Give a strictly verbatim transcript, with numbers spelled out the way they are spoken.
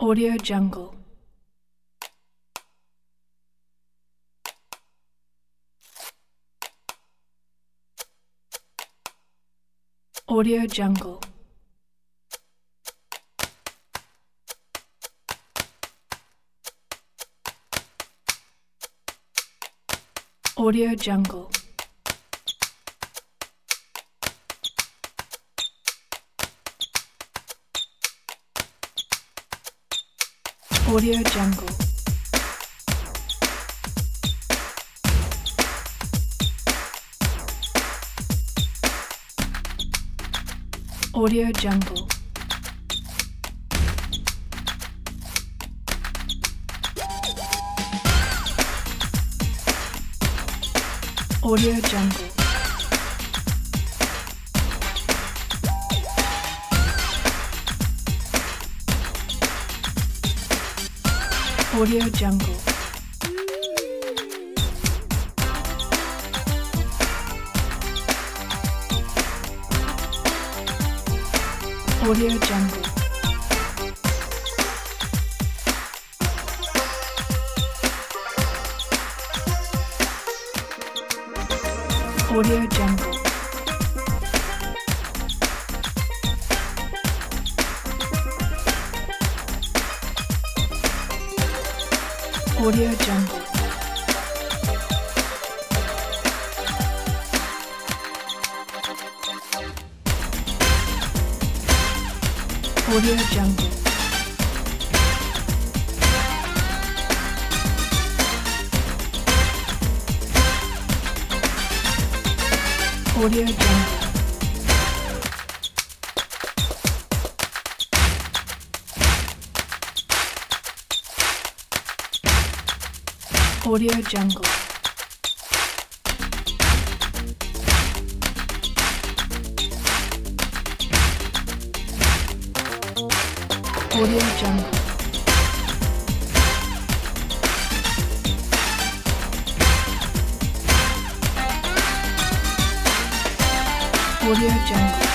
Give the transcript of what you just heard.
Audio Jungle. Audio Jungle. Audio Jungle. Audio Jungle. Audio Jungle. Audio Jungle. Audio Jungle. Audio Jungle. Audio Jungle. Audio Jungle. Audio Jungle. Audio Jungle. Audio Jungle. Audio Jungle. Audio Jungle.